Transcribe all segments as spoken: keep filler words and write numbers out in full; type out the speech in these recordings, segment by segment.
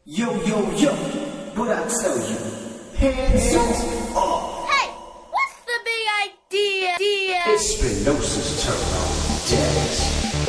Yo, yo, yo, what I tell you? Hands up! Hey, what's the big idea? idea? It's Spinoza's turn on jazz.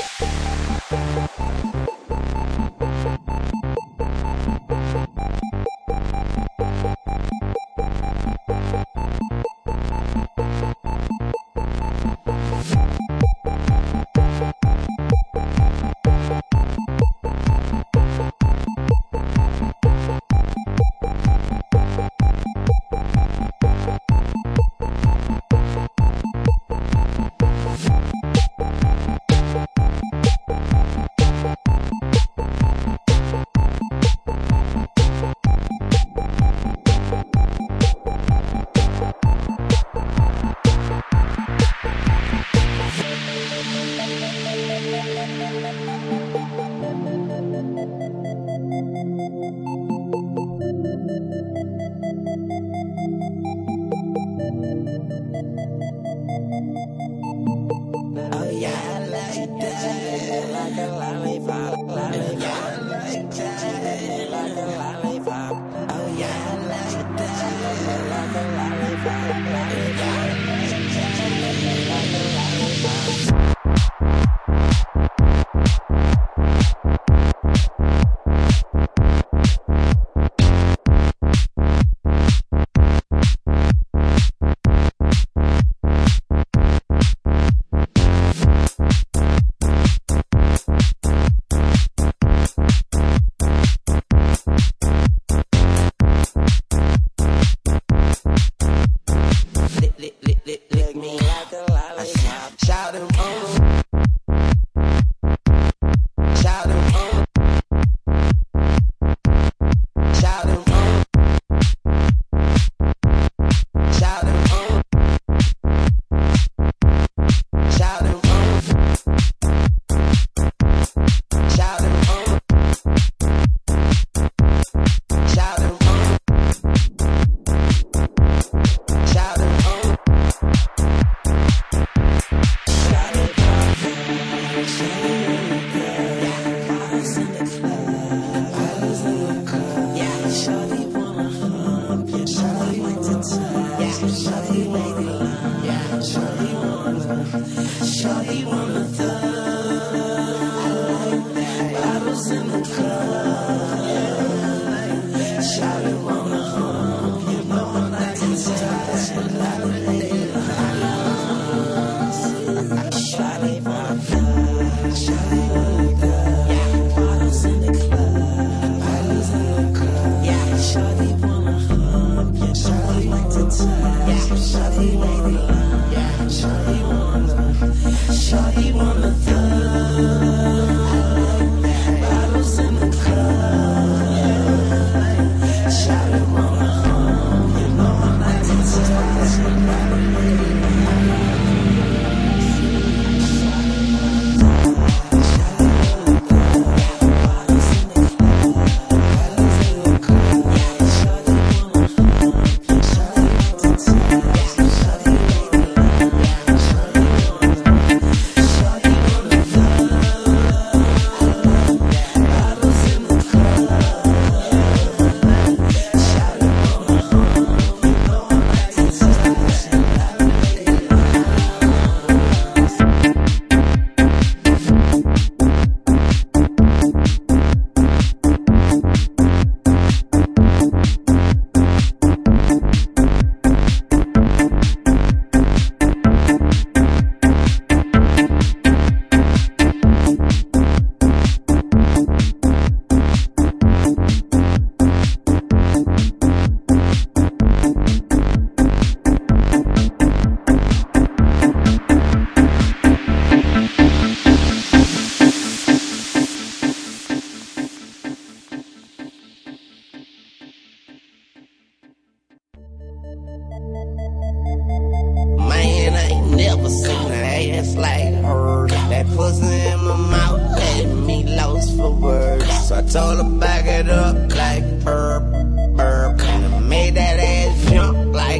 Man, I ain't never seen an ass like her. That pussy in my mouth let me lost for words. So I told her back it up like burp, burp. And made that ass jump like,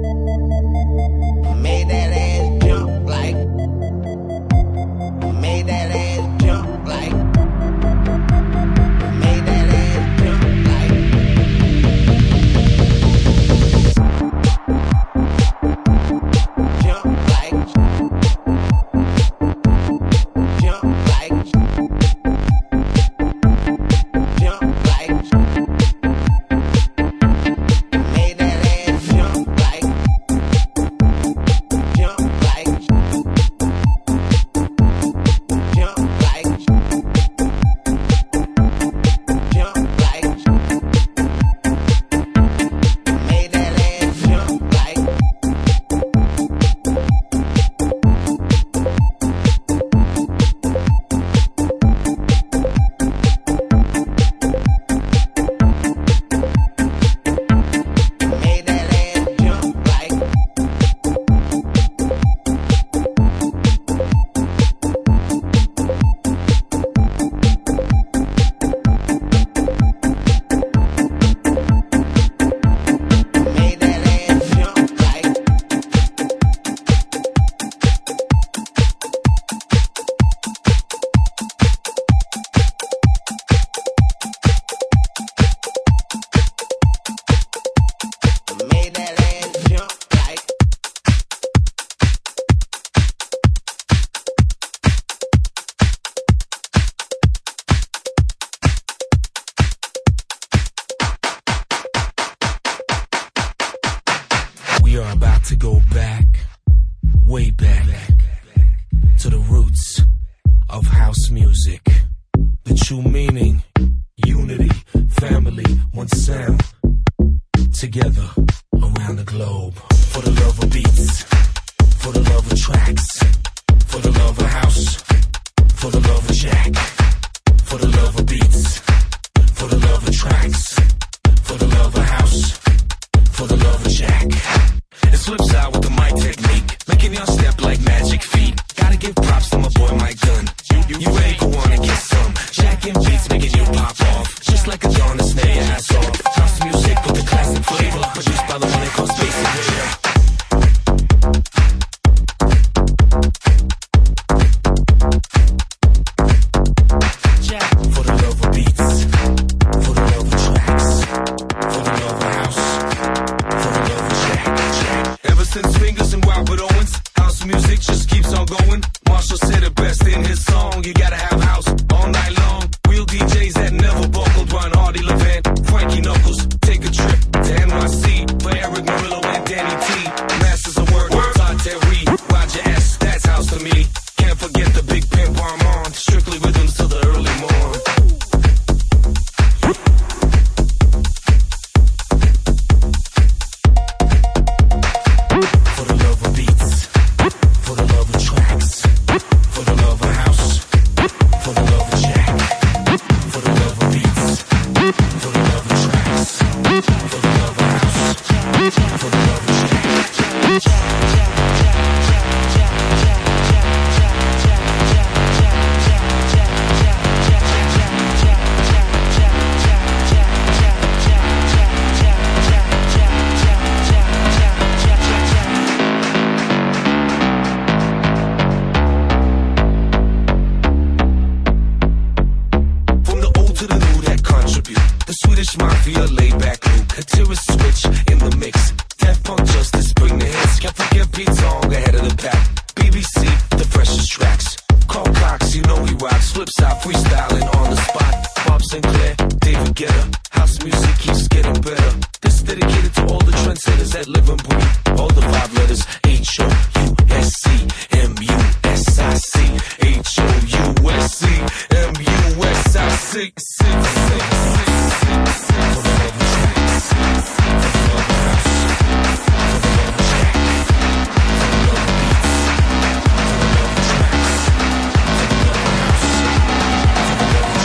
made that ass jump like, made that ass jump like, made that ass jump like. got to go back, way back, to the roots of house music. The true meaning, unity, family, one sound, together around the globe. For the love of beats, for the love of tracks, for the love of house, for the love of Jack, for the love of beats, for the love of tracks, for the love of house, for the love of Jack. It flips out with the mic technique, making y'all step like magic feet. Gotta give props to my boy Mike Dunn. You, you, you ready for one to get some? Jack and beats making you pop off, just like a dawn to snare your ass off. House music with the classic flavor, produced by the one they call Space Invader. For the love of beats, for the love of tracks, for the love of house, for the love of Jack. Ever since Fingers and Robert Owens, house music just keeps on going. Marshall said it best in his song, you gotta have house all night long. Real D Js that never buckled, Ron Hardy, Levant, Frankie Knuckles. Take a trip to N Y C for Eric Murillo and Danny T. Masters of Work, Todd Terry, Roger S. That's house to me. Can't forget the big pimp Armand, strictly rhythms till the early morn. For the love of beats, for the love of tracks, for the love of house, for the love of Jack, for the love of beats, for the love of tracks, for the love of house, for the love of Jack. Mafia, laid back Luke, a terrorist switch in the mix. Death Punk Justice, bring the hits. Can't forget Pete Tong ahead of the pack. B B C, the freshest tracks. Carl Cox, you know he rocks. Flips out, freestyling on the spot. Bob Sinclair, David Guetta. House music keeps getting better. This is dedicated to all the trendsetters that live and breathe. All the five letters, H O U S C, M U S I C. H O U S C, M U S I C. For the love of tracks, for the love of house, for the love of Jack, for the love of beats, for the love of tracks, for the love of house, for the love of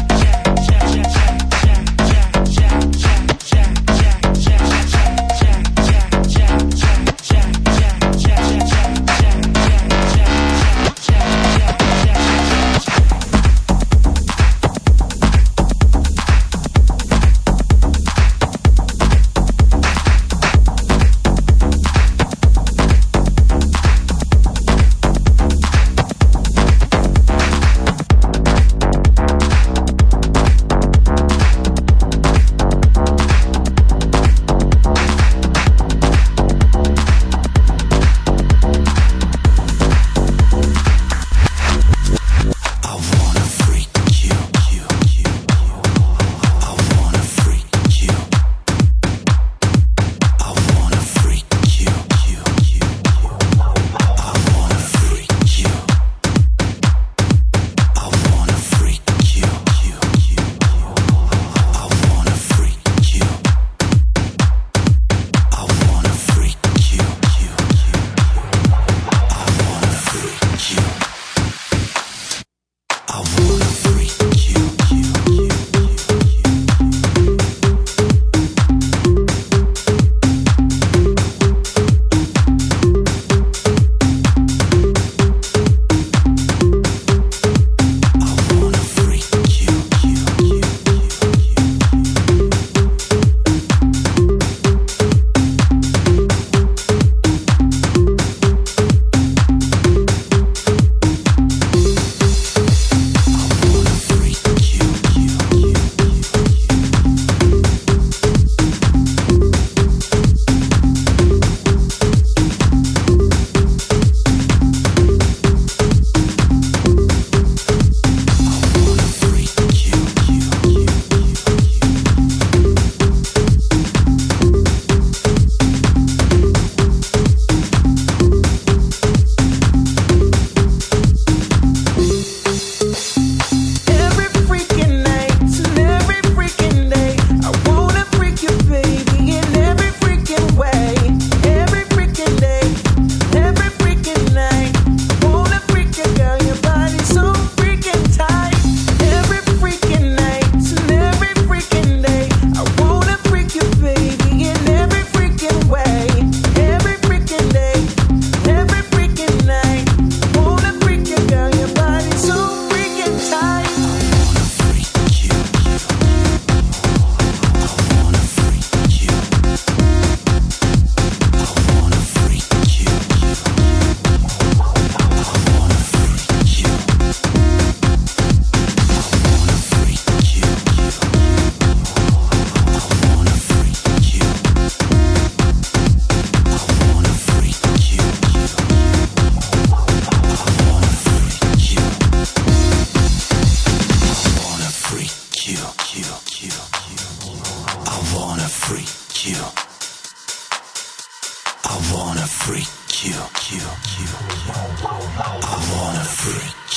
Jack.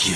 you.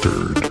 Unfiltered.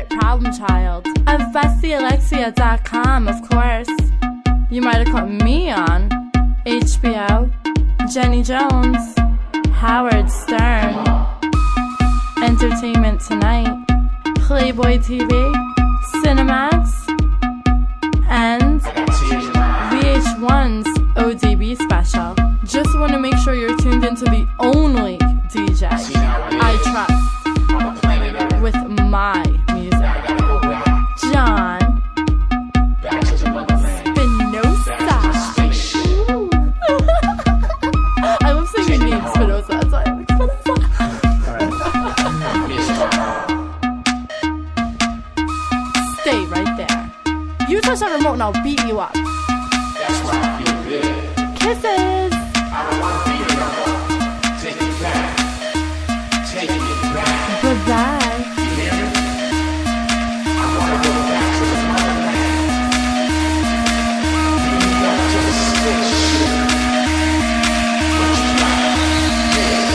hit Problem Child. At Vesty Alexia dot com, of course. You might have caught me on H B O, Jenny Jones, Howard Stern, Entertainment Tonight, Playboy T V, Cinemax, and V H one's O D B special. Just want to make sure you're tuned into the only D J I trust with my music, John Spinoza. I love saying your name, Spinoza. That's why I'm like, Spinoza. Stay right there. You touch that remote and I'll beat you up. That's why I feel good. Kisses. I don't want to be here no more. Take it back. Taking it back. Bye-bye. You hear me? I want to go back to the motherland. Bring me back to the spaceship. What you got? Yeah.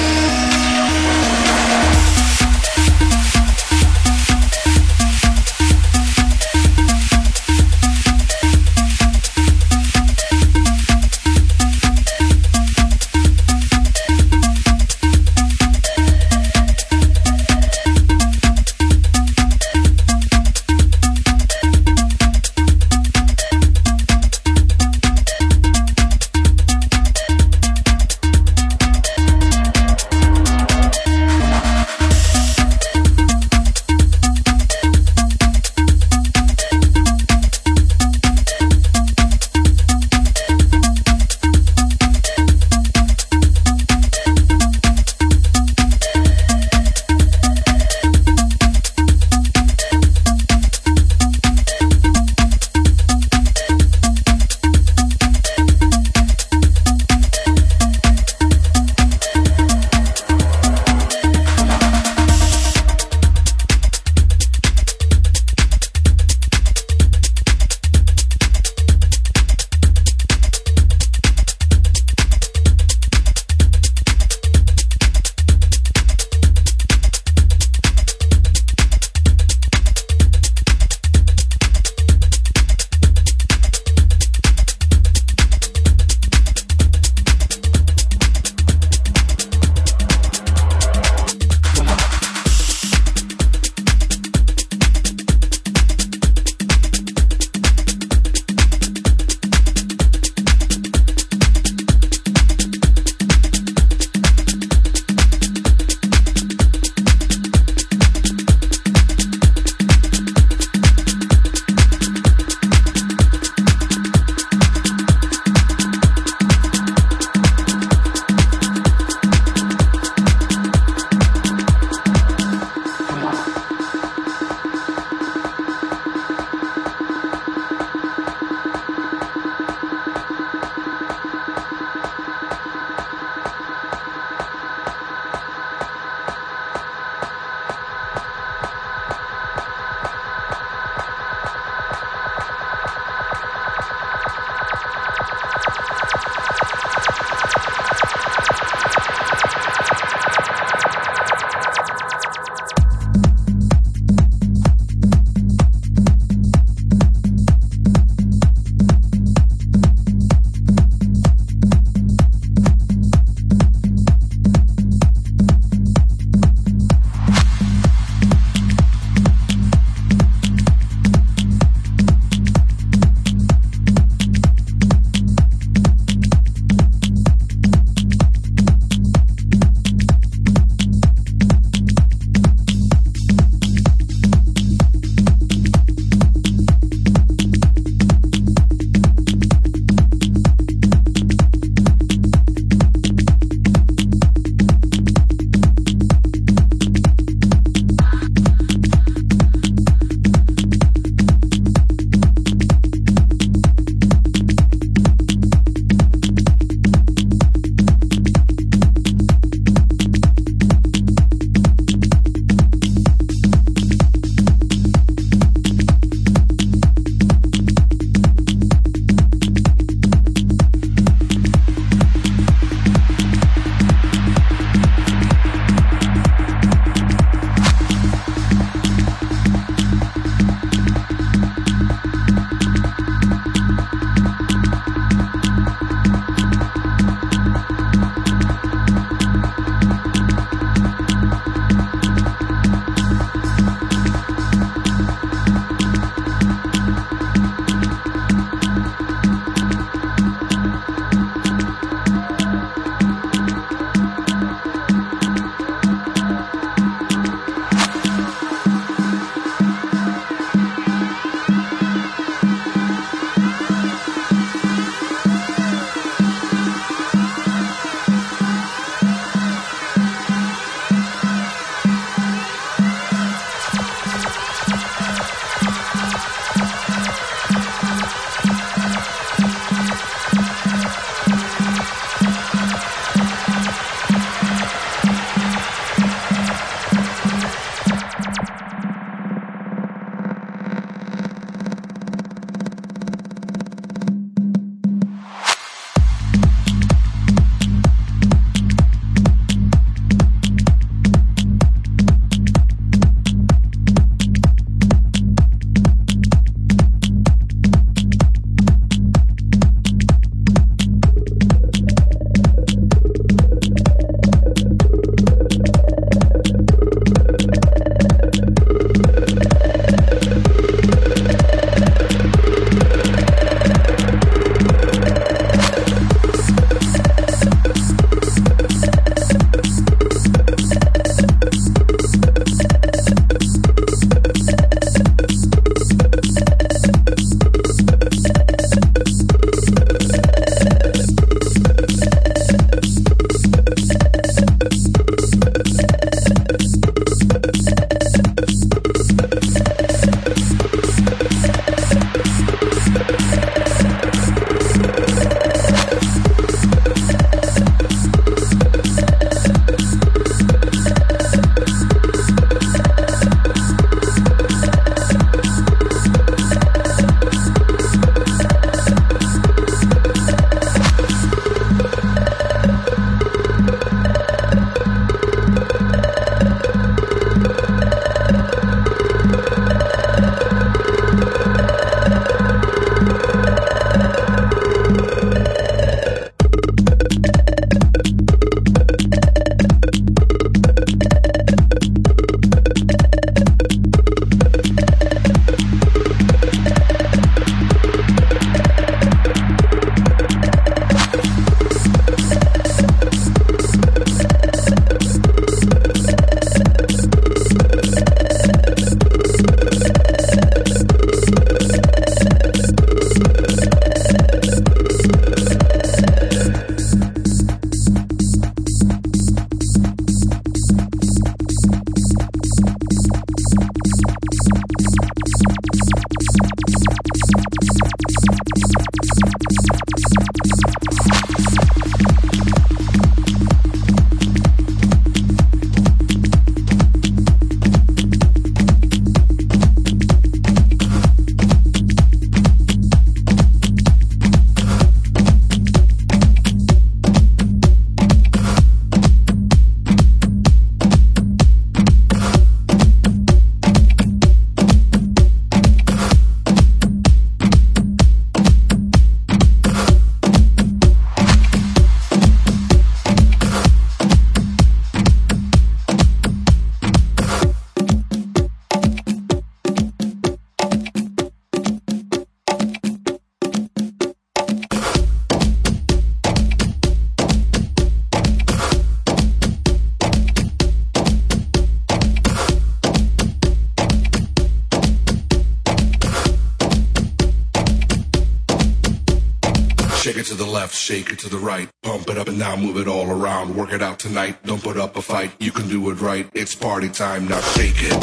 to the left, shake it to the right. Pump it up and down, move it all around. Work it out tonight, don't put up a fight. You can do it right, it's party time, now shake it.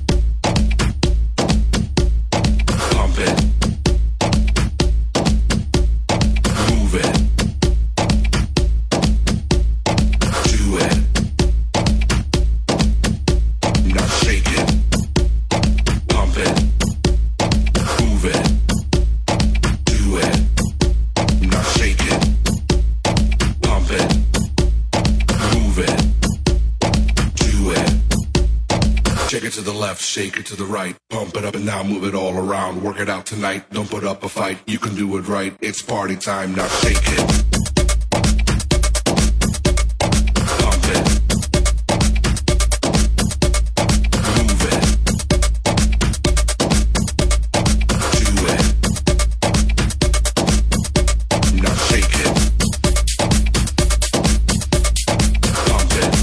Pump it. Move it. Do it. Now shake it. Pump it. Move it. Do it. Now shake it. Pump it. Move it. Do it. Shake it to the left, shake it to the right. Pump it up and down, move it all around. Work it out tonight, don't put up a fight. You can do it right, it's party time, now shake it. Pump it. Move it. Do it. Now shake it. Pump it.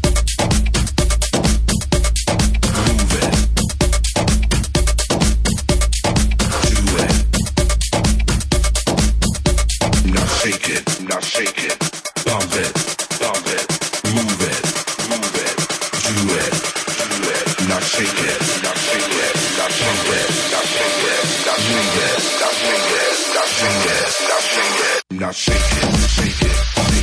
Move it. Do it. Now shake it. Now shake it. Pump it. Pump it. Move it. Move it. Do it. Do it. Now shake it. Now shake it. Now shake it. Now shake it. Now shake it. Now shake it. Now shake it. Now shake it. Now shake it. Shake it. Shake it. Shake it.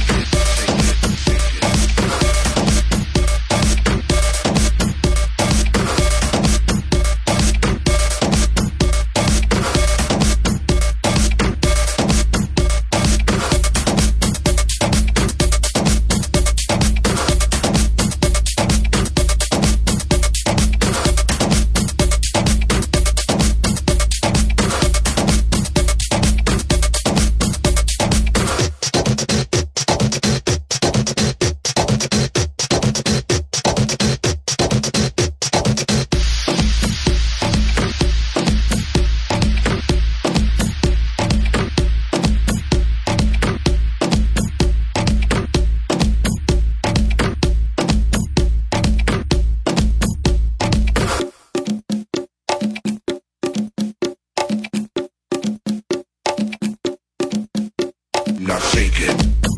Now shake it.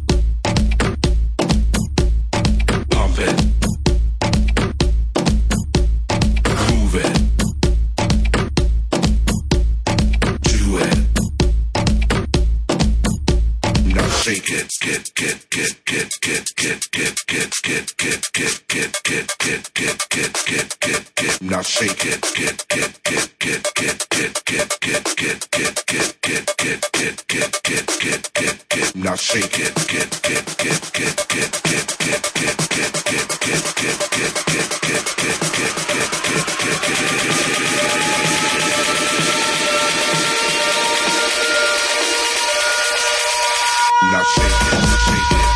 Pump it. Move it. Do it. Now shake it. Get, get, get, get, get, get, get, get, get, get, get, get, get, get, get, get, get, get, get. Now shake it. Get, get, get, get, get, get, get, get, get, get, get, get, get, get, get, get, get, get, get. Now shake it. Get, get, get, get, get, get, get, get, get, get, get, get, get, get, get, get, get, get, get, now shake it, shake it, shake it.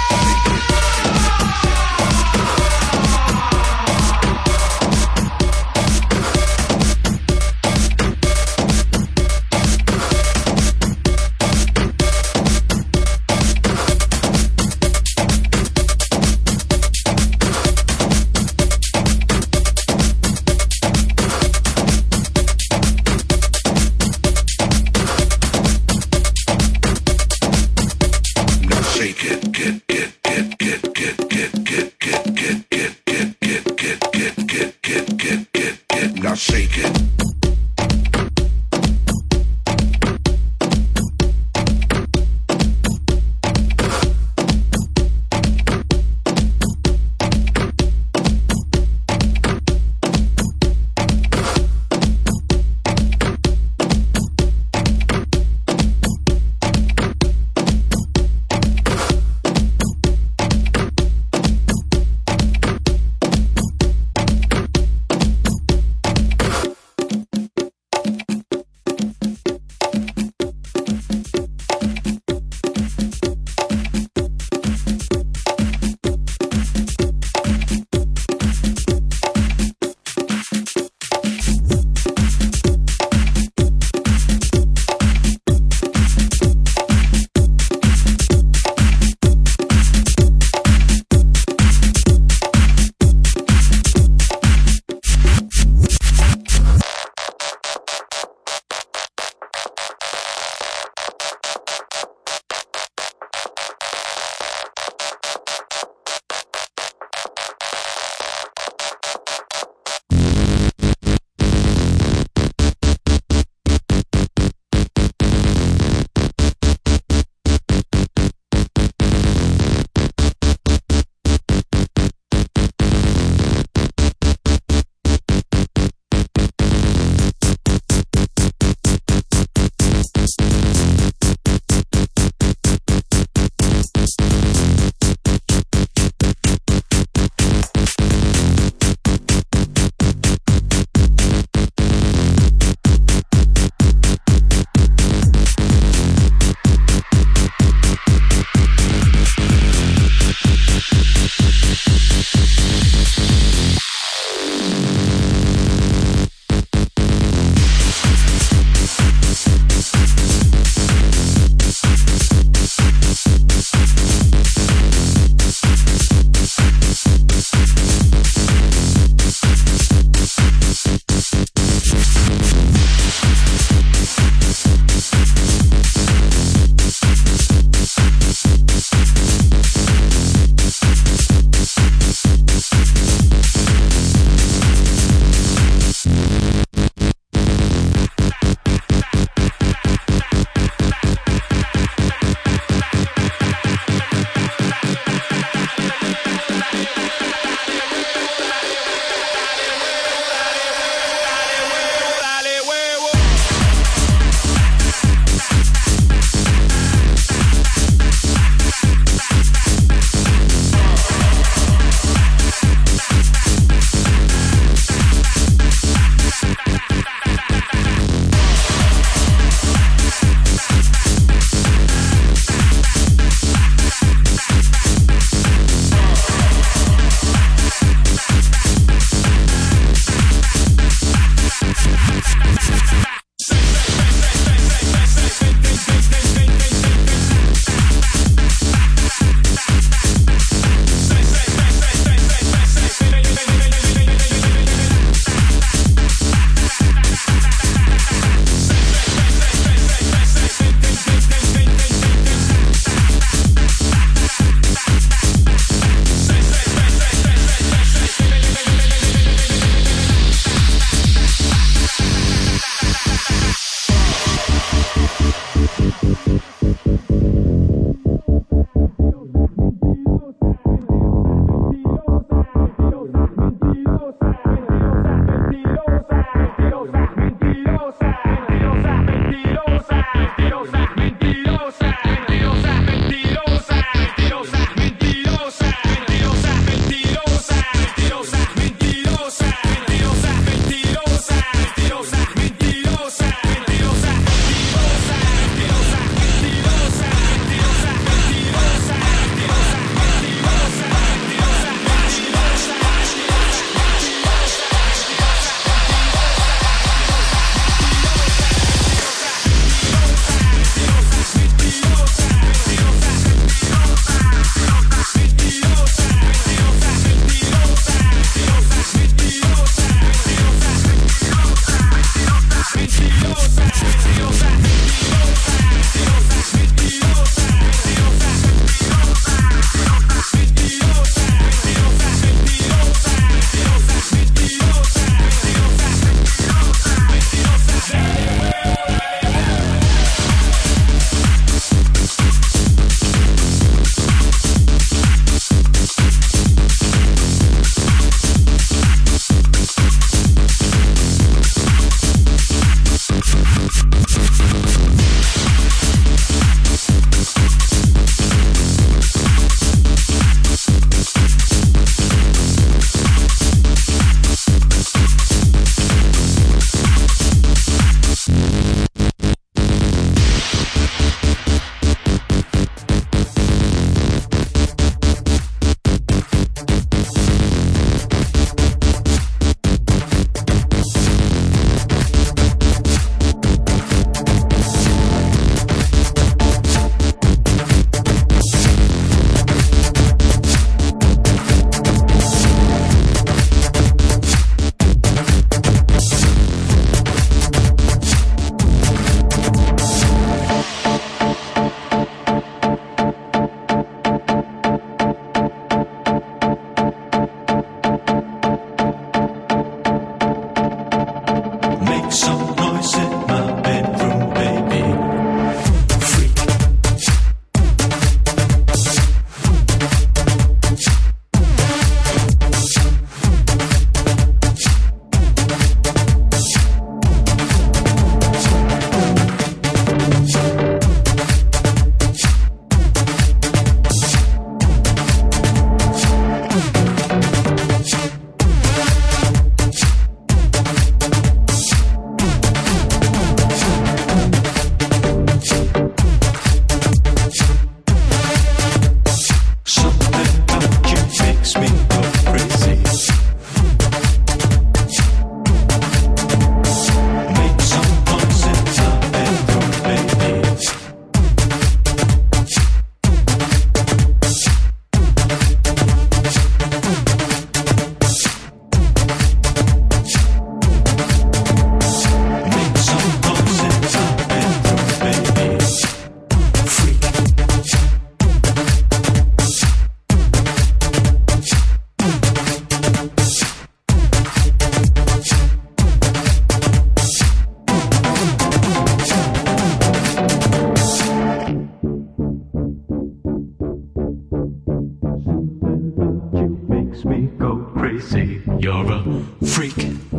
freak.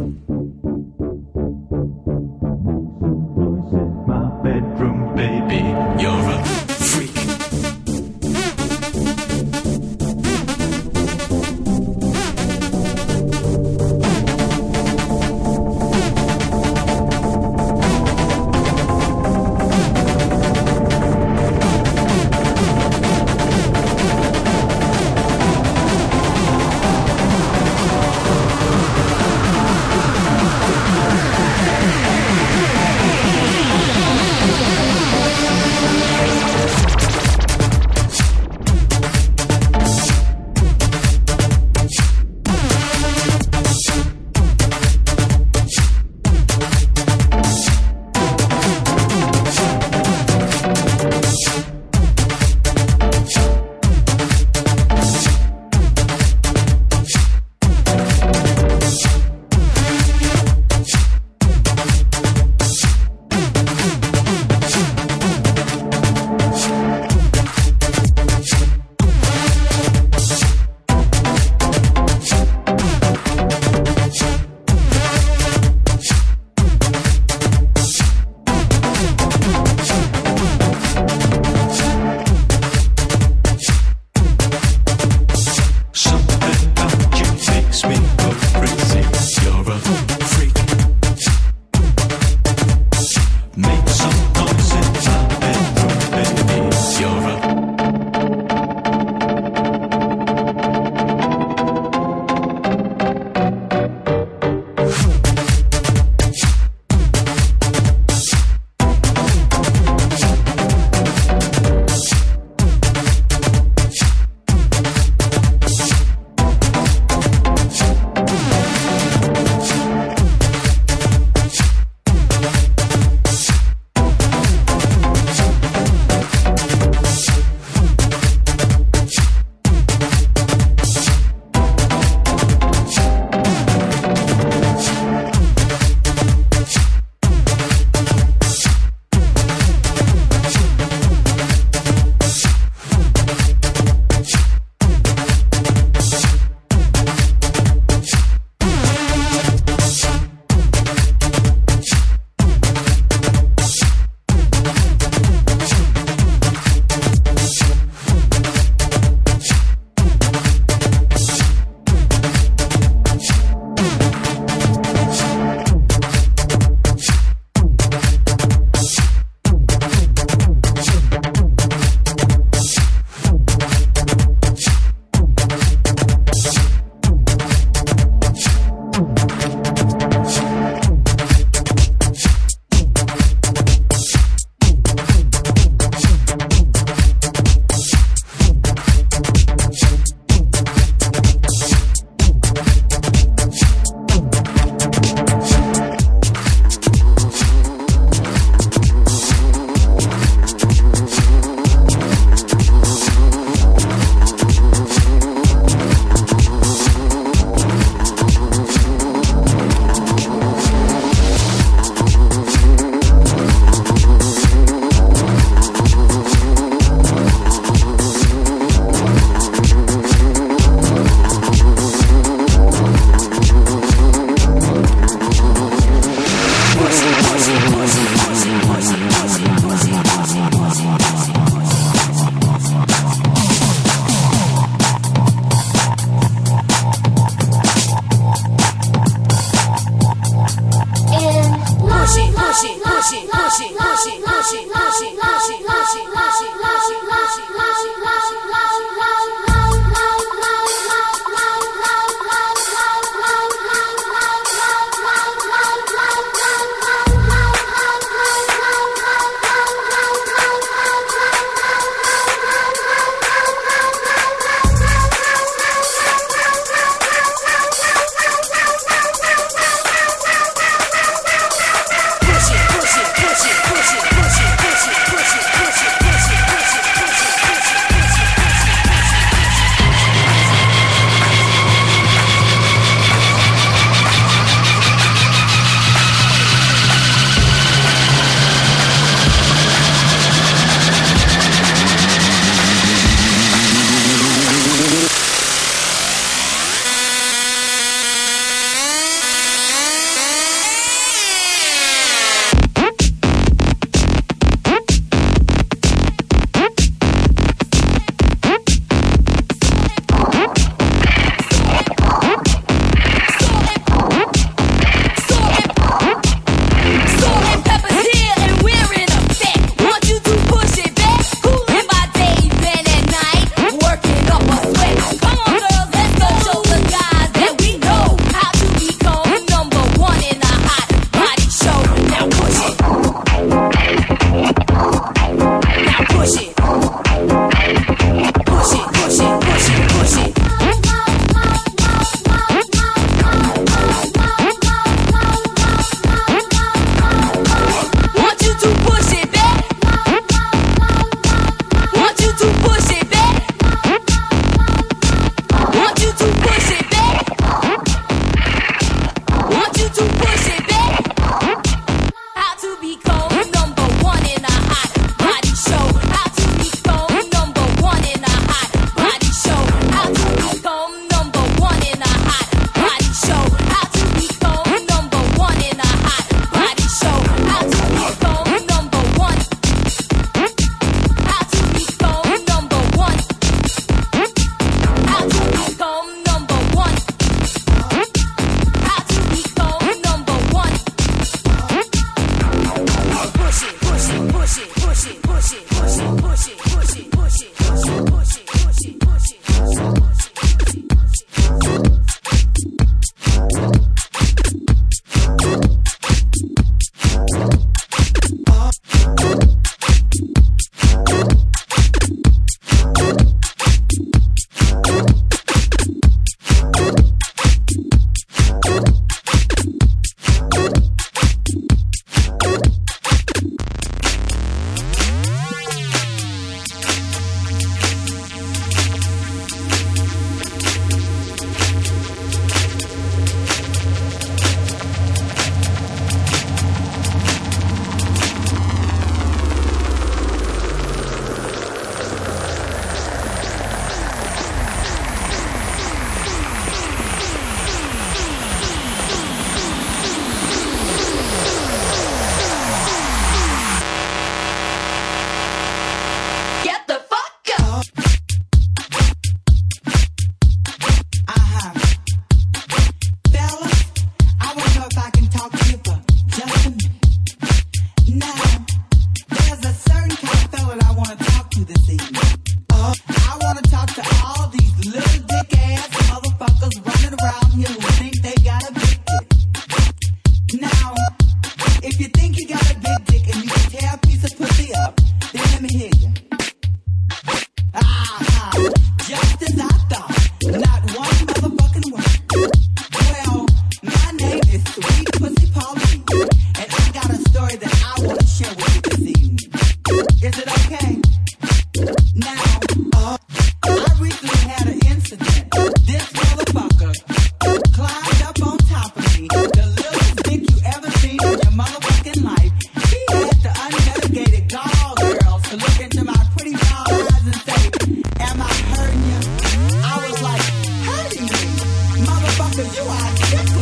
My bedroom, baby, You're a freak.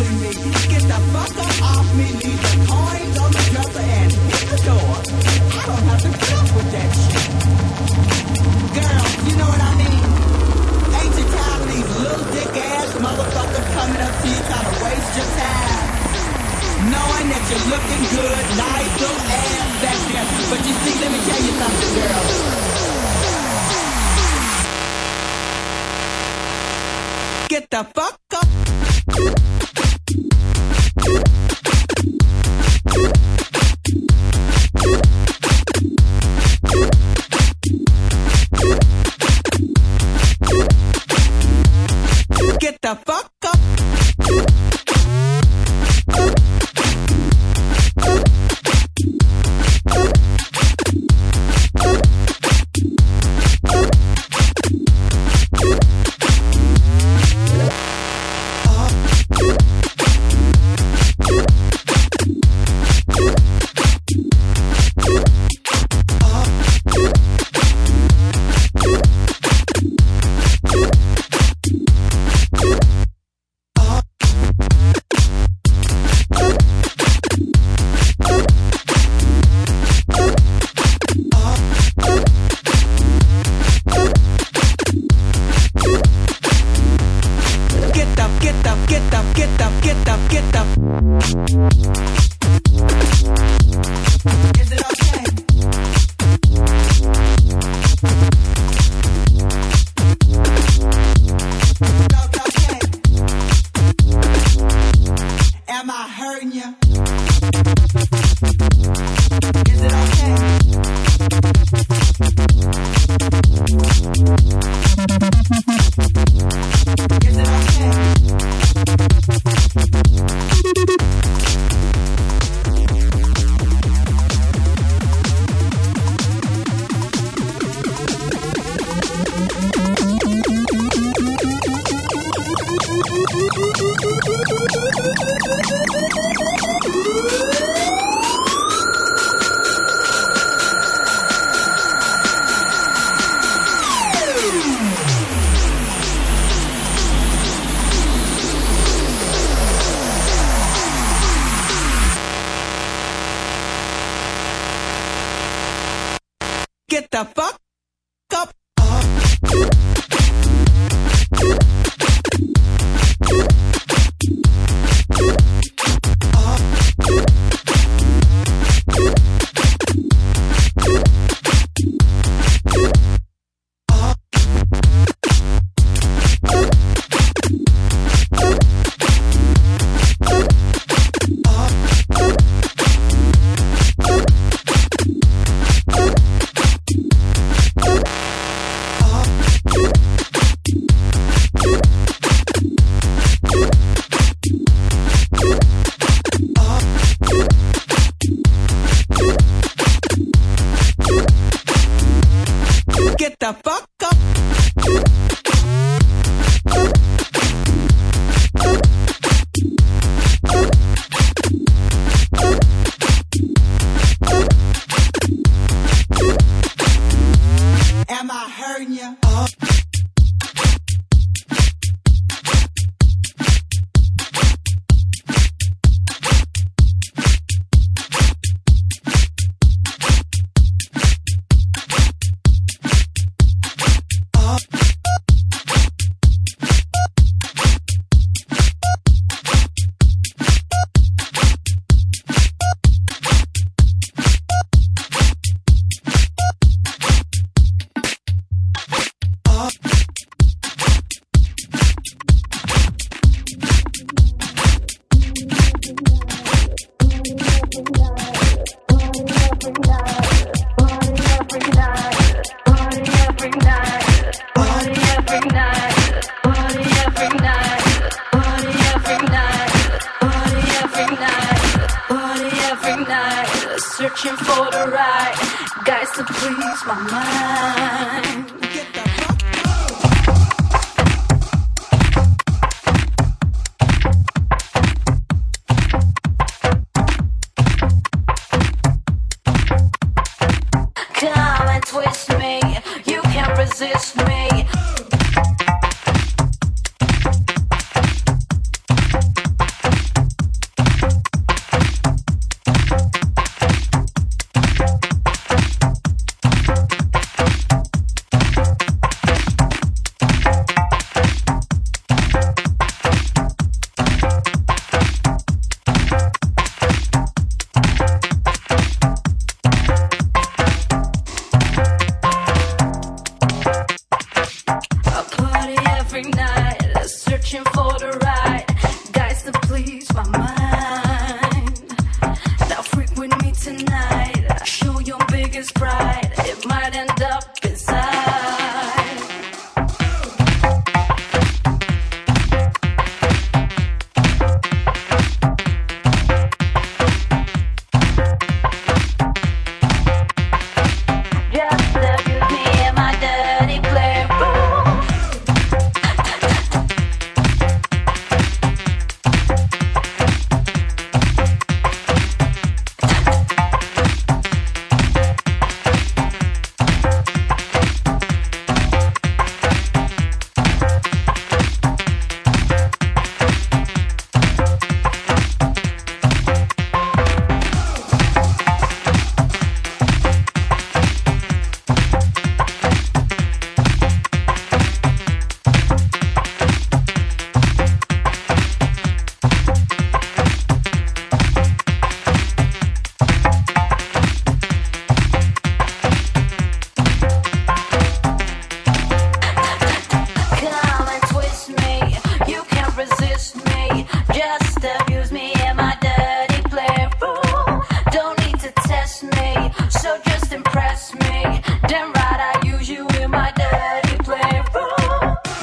bully me. Get the fuck up off me, leave the coins on the dresser and hit the door. I don't have to put up with that shit. Girls, you know what I mean? Ain't you tired of these little dick ass motherfuckers coming up to you trying to waste your time? Knowing that you're looking good, nice little ass back there. But you see, let me tell you something, girl. Get the fuck up. Get the fuck up. Get the fuck up. Get the fuck up. Am I hurting you? Searching for the right guys to please my mind. Get the fuck come and twist me, you can't resist me. please my mind. Now freak with me tonight. Show your biggest pride. It might end up inside. Just abuse me in my dirty playroom. Come and twist me, you can't resist me. Just abuse me in my dirty playroom. Don't need to test me, so just impress me. Damn right I use you in my dirty playroom.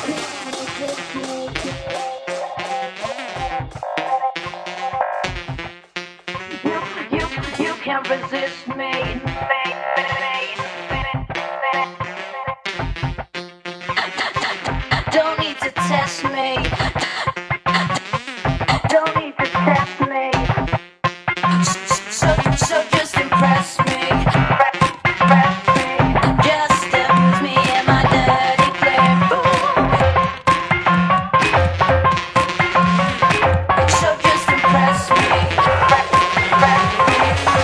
You, you, you can't resist me. Don't need to test me. Don't need to test me. So, so just impress me. Impress me. Just abuse me in my dirty playroom. So just impress me. Impress me.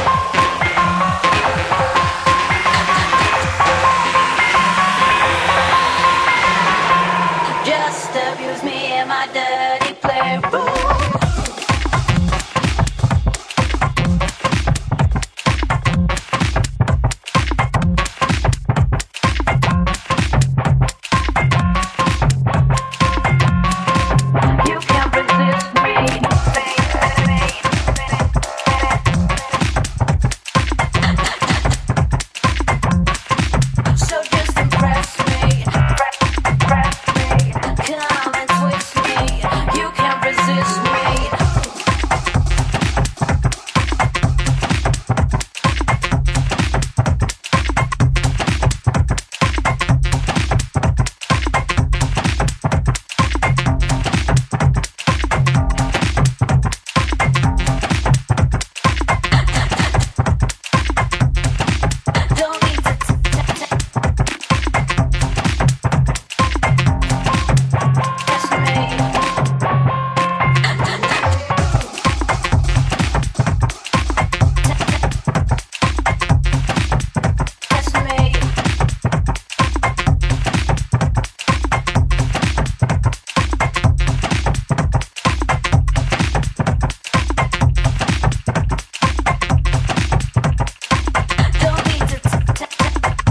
Just abuse me in my dirty playroom. You can't resist me. So just impress me. Impress me. Come and twist me. You can't resist me. Don't need to t- t- t- test me. Test me. Don't need to t- t- t-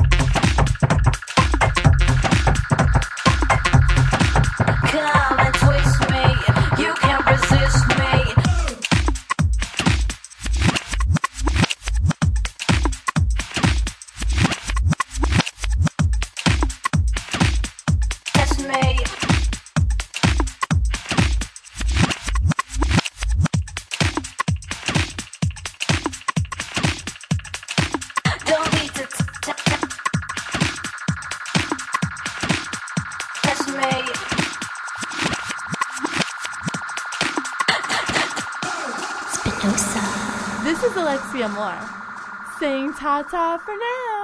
Come and twist me. You can't resist me. Test me. Don't need to t- t- t- test me. This is Alexia Moore saying ta-ta for now.